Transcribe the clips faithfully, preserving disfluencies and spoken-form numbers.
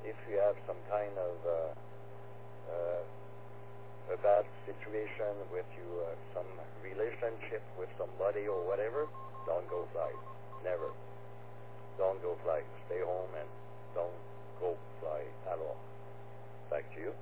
if you have some kind of uh, uh, a bad situation with you, uh, some relationship with somebody or whatever, don't go fly. Never. Don't go fly. Stay home and don't go fly at all. Back to you.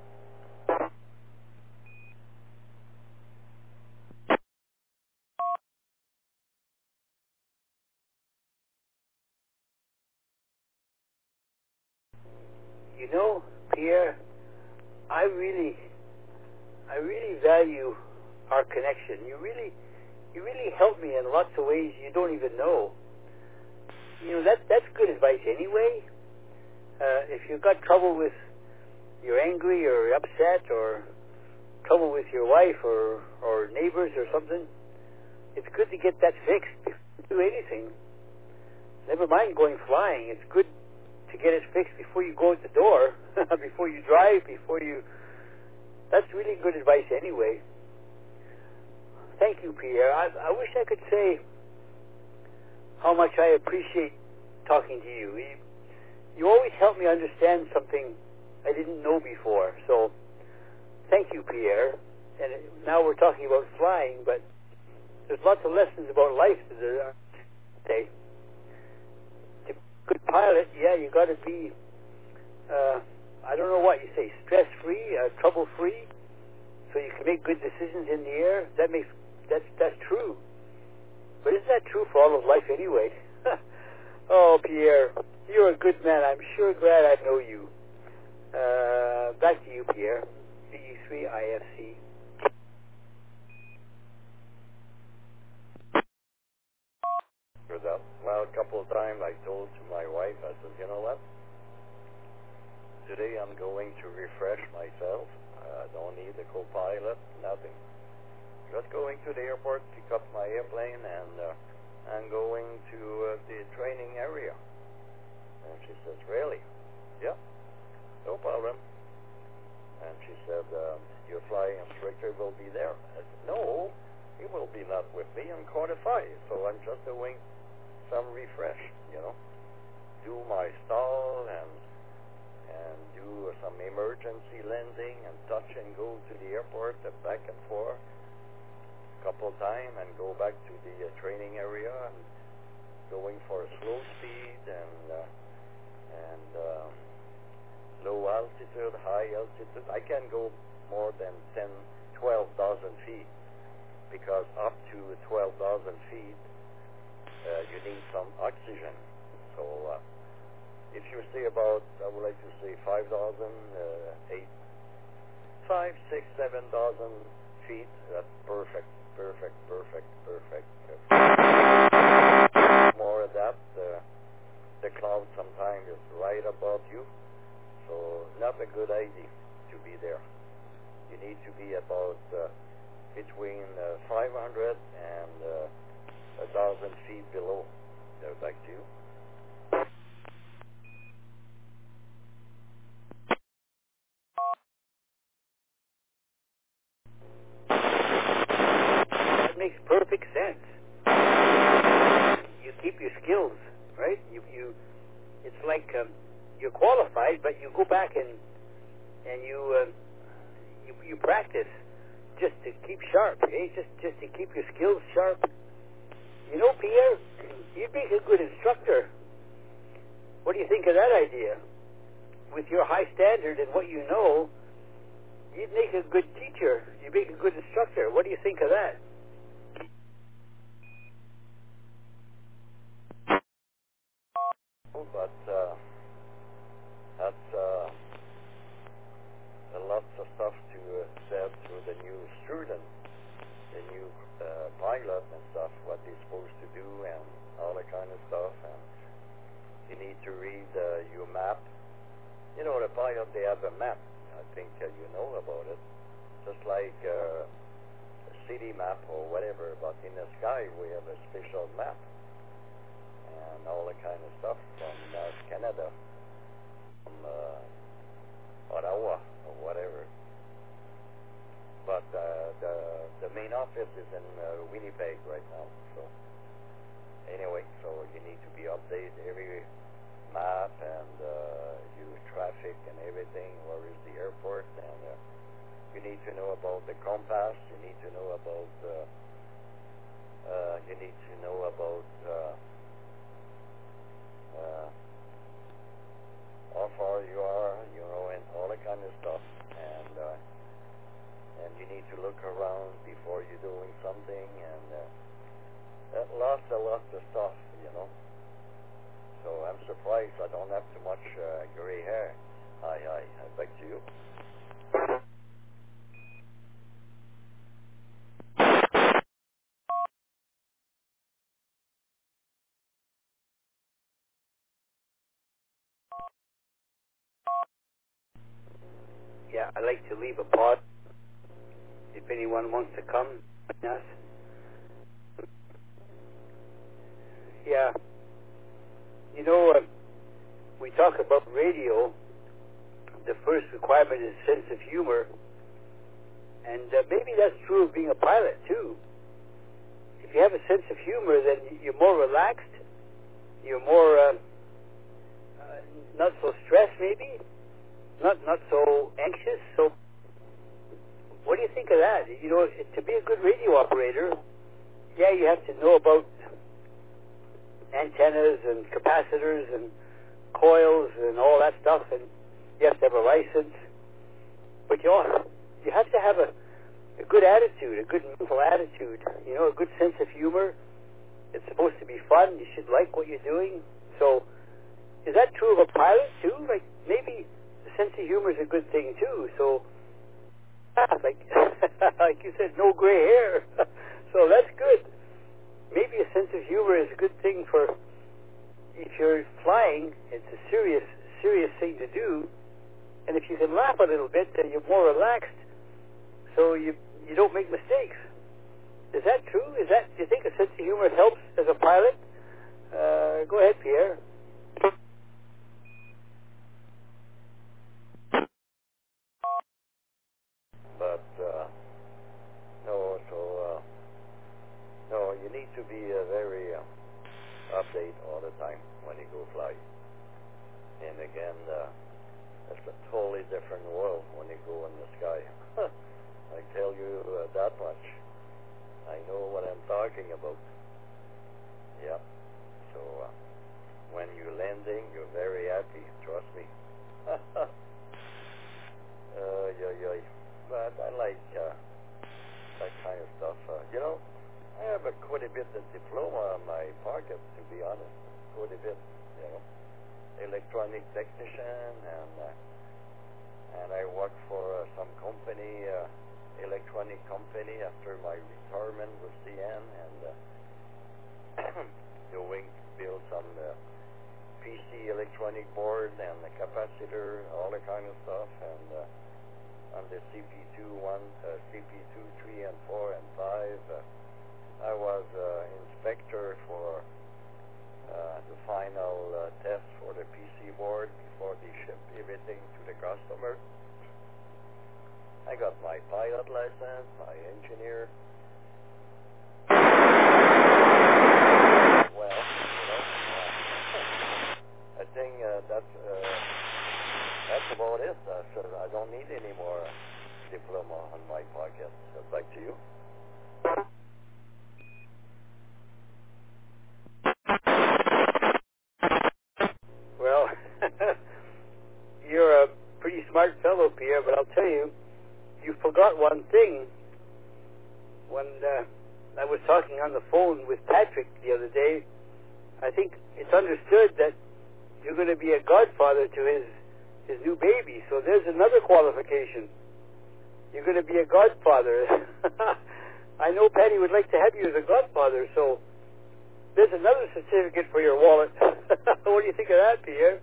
You know, Pierre, I really, I really value our connection. You really, you really help me in lots of ways you don't even know. You know, that that's good advice anyway. Uh, if you've got trouble with, you're angry or upset or trouble with your wife or, or neighbors or something, it's good to get that fixed before you do anything. Never mind going flying. It's good to get it fixed before you go out the door, before you drive, before you... That's really good advice anyway. Thank you, Pierre. I, I wish I could say how much I appreciate talking to you. you. You always help me understand something I didn't know before. So, thank you, Pierre. And now we're talking about flying, but there's lots of lessons about life that there are today. To be a good pilot, yeah, you got to be, uh, I don't know what you say, stress-free, uh, trouble-free, so you can make good decisions in the air. That makes that's that's true. But isn't that true for all of life anyway? Oh, Pierre, you're a good man. I'm sure glad I know you. Uh, back to you, Pierre. B E three I F C. For that, well, a couple of times I told to my wife, I said, you know what? Today I'm going to refresh myself. I don't need a co-pilot, nothing. Just going to the airport, pick up my airplane, and uh, I'm going to uh, the training area. And she says, really? Yeah, no problem. And she said, uh, your flying instructor will be there. I said, no, he will be not with me. I'm qualified, so I'm just doing some refresh, you know. Do my stall and and do some emergency landing and touch and go to the airport, uh, back and forth a couple times, and go back to the uh, training area and going for slow speed and uh, and uh, low altitude, high altitude. I can go more than ten, twelve thousand feet, because up to twelve thousand feet uh, you need some oxygen. So uh, if you say about, I would like to say five thousand, uh, eight, five, six, seven thousand feet, that's perfect, perfect, perfect, perfect. More of that, uh, the cloud sometimes is right above you, so not a good idea to be there. You need to be about uh, between uh, five hundred and uh, one thousand feet below. Uh, back to you. That makes perfect sense. You keep your skills, right? You, you, it's like um, you're qualified, but you go back and and you, uh, you you practice just to keep sharp, eh? Just just to keep your skills sharp. You know, Pierre, you'd make a good instructor. What do you think of that idea? With your high standard and what you know, you'd make a good teacher. You'd make a good instructor. What do you think of that? But uh, that's uh, a lots of stuff to uh, said to the new student, the new uh, pilot and stuff, what they're supposed to do and all that kind of stuff. And you need to read uh, your map. You know, the pilot, they have a map. I think uh, you know about it. Just like uh, a city map or whatever, but in the sky we have a special map. And all that kind of stuff from uh, Canada, from uh, Ottawa or whatever. But uh, the the main office is in uh, Winnipeg right now. So anyway, so you need to be updated every map and uh, your traffic everything. Where is the airport? And uh, you need to know about the compass. You need to know about. Uh, uh, you need to know about. Uh, uh, how far you are, you know, and all that kind of stuff. And uh, and you need to look around before you're doing something, and uh, uh, lots and lots of stuff, you know. So I'm surprised I don't have too much uh, gray hair. Aye, aye, back to you. Yeah, I'd like to leave a pod if anyone wants to come. Yes. Yeah. You know, uh, we talk about radio. The first requirement is sense of humor. And uh, maybe that's true of being a pilot, too. If you have a sense of humor, then you're more relaxed. You're more uh, uh, not so stressed, maybe. Not not so anxious. So what do you think of that? You know, to be a good radio operator, yeah, you have to know about antennas and capacitors and coils and all that stuff, and you have to have a license. But you also, you have to have a, a good attitude, a good mental attitude, you know, a good sense of humor. It's supposed to be fun. You should like what you're doing. So is that true of a pilot, too? Like, maybe the sense of humor is a good thing, too. So, like, like you said, no gray hair. So that's good. Maybe a sense of humor is a good thing for, if you're flying, it's a serious, serious thing to do. And if you can laugh a little bit, then you're more relaxed, so you you don't make mistakes. Is that true? Is that, do you think a sense of humor helps as a pilot? Uh, go ahead, Pierre. But uh, no, so uh, no, you need to be uh, very uh, update all the time when you go fly. And again, uh, it's a totally different world when you go in the sky. I tell you uh, that much. I know what I'm talking about. Yeah. So uh, when you're landing, you're very happy. Trust me. uh, yeah, yeah. But I like uh, that kind of stuff. Uh, you know, I have a quite a bit of diploma in my pocket, to be honest. Quite a bit, you know. Electronic technician, and uh, and I worked for uh, some company, uh, electronic company, after my retirement with C N, and uh, doing build some uh, P C electronic board and the capacitor, all the kind of stuff, and uh, on the C P two one, uh, C P two, three, and four, and five. Uh, I was uh, inspector for. Uh, the final uh, test for the P C board before they ship everything to the customer. I got my pilot license, my engineer. Well, you know, uh, I think uh, that's uh, that's about it. Uh, so I don't need any more diploma on my pocket. So back to you. Well, you're a pretty smart fellow, Pierre, but I'll tell you, you forgot one thing. When uh, I was talking on the phone with Patrick the other day, I think it's understood that you're going to be a godfather to his, his new baby, so there's another qualification. You're going to be a godfather. I know Patty would like to have you as a godfather, so there's another certificate for your wallet. What do you think of that, Pierre?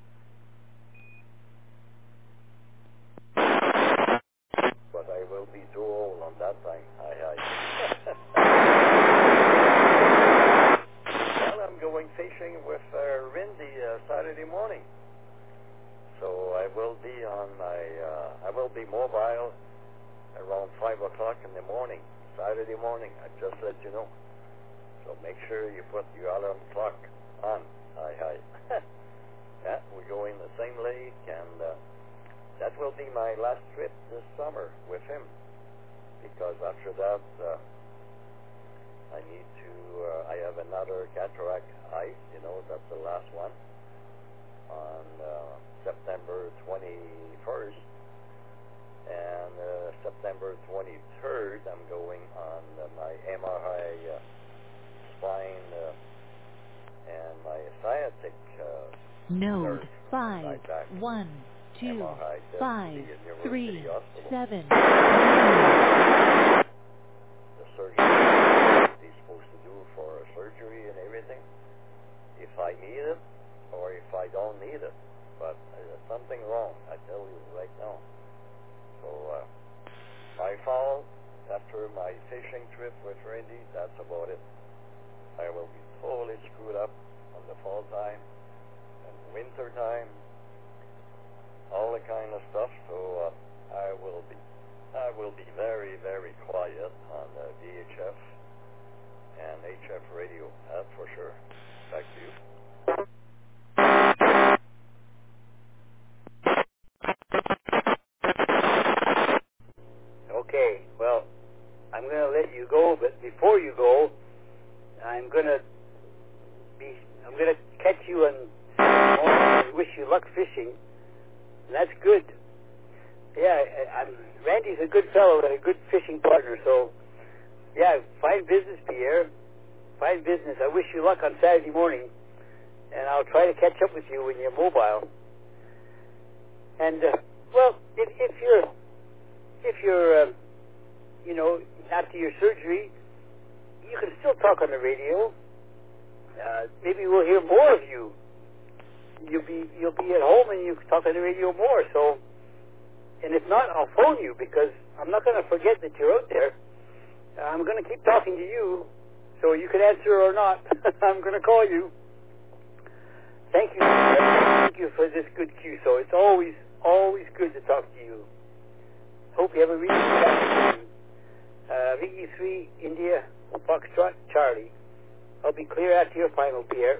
But I will be too old on that time. Aye, aye. Well, I'm going fishing with uh, Rindy uh, Saturday morning. So I will be on my, uh, I will be mobile around five o'clock in the morning, Saturday morning. I just let you know. So make sure you put your alarm clock on. Aye, aye. Yeah, we go in the same lake, and uh, that will be my last trip this summer with him, because after that uh, I need to, uh, I have another cataract eye, you know, that's the last one, on uh, September twenty-first, and uh, September twenty-third I'm going on uh, my M R I uh, spine uh, and my sciatic uh, Node nerve five, on my back. one, two, M R I, that's five, the University three, Hospital. seven. The surgeon he's supposed to do for surgery and everything, if I need it or if I don't need it. But there's something wrong, I tell you right now. So uh, my fall after my fishing trip with Randy, that's about it. I will be totally screwed up on the fall time and winter time, all the kind of stuff. So uh, I will be, I will be very, very quiet on uh, V H F and H F radio. That's for sure. Back to you. Okay, well, I'm going to let you go, but before you go, I'm going to be, I'm going to catch you on Saturday morning and wish you luck fishing. And that's good. Yeah, I, I'm, Randy's a good fellow and a good fishing partner, so yeah, fine business, Pierre. Fine business. I wish you luck on Saturday morning, and I'll try to catch up with you when you're mobile. And, uh, well, if, if you're, if you're, uh, you know, after your surgery, you can still talk on the radio. Uh, maybe we'll hear more of you. You'll be, you'll be at home and you can talk on the radio more. So, and if not, I'll phone you because I'm not going to forget that you're out there. I'm going to keep talking to you, so you can answer or not. I'm going to call you. Thank you. Thank you for this good cue. So it's always, always good to talk to you. Hope you have a really good afternoon. Uh, Vicky three, India, Foxtrot, Charlie. I'll be clear after your final, Pierre.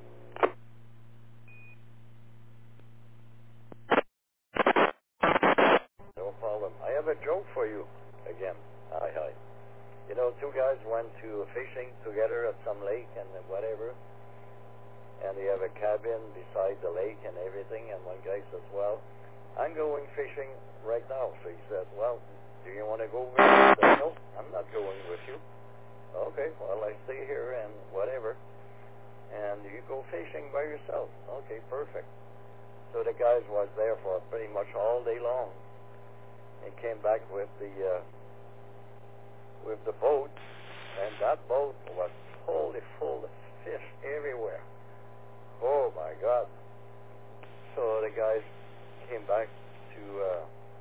No problem. I have a joke for you again. Hi, hi. You know, two guys went to fishing together at some lake and whatever, and they have a cabin beside the lake and everything, and one guy says, well, I'm going fishing right now. So he said, well, do you want to go with me? He said, no, I'm not going with you. Okay, well, I stay here and whatever, and you go fishing by yourself. Okay, perfect. So the guys was there for pretty much all day long, and came back with the uh, with the boat, and that boat was totally full of fish everywhere. Oh my God! So the guys came back to uh,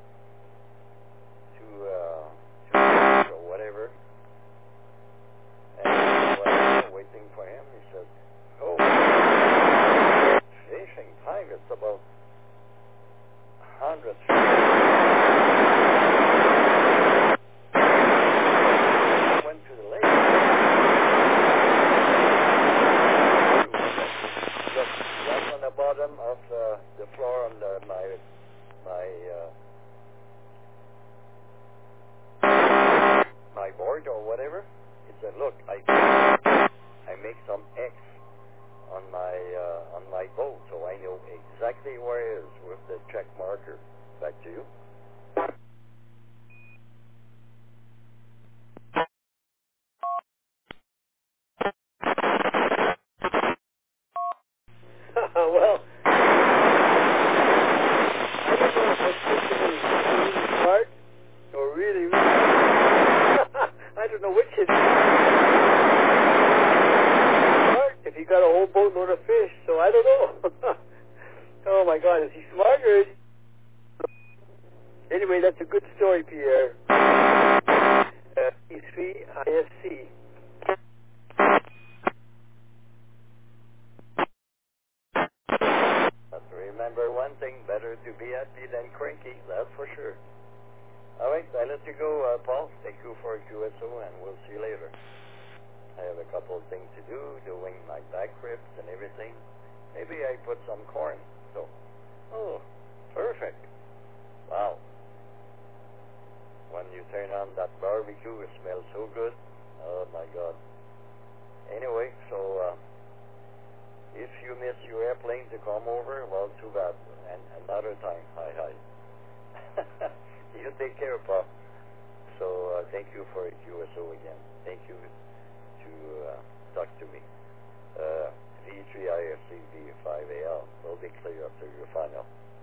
to uh, to or whatever, and while waiting for him, he says, "Oh, fishing time! It's about a hundred." Went to the lake. Just right on the bottom of uh, the floor on the, my my uh, my board or whatever. He said, "Look, I I make some X on my uh, on my boat, so I know exactly where it is with the check marker." Back to you. Well, I don't know if that's really, really smart or really, really I don't know which is smart if you got a whole boatload of fish, so I don't know. Oh my God, is he smart or is he... Anyway, that's a good story, Pierre. Uh, E three I S C. Remember one thing, better to be happy than cranky, that's for sure. All right, I let you go, uh, Paul. Thank you for Q S O, and we'll see you later. I have a couple of things to do, doing my back ribs and everything. Maybe I put some corn, so, oh, perfect. that barbecue smells so good. Oh my God. Anyway, so uh, if you miss your airplane to come over, well, too bad. And another time, hi hi. You take care, Pop. So uh, thank you for Q S O again. Thank you to uh, talk to me. Uh, V three I R C V five A L will be clear after your final.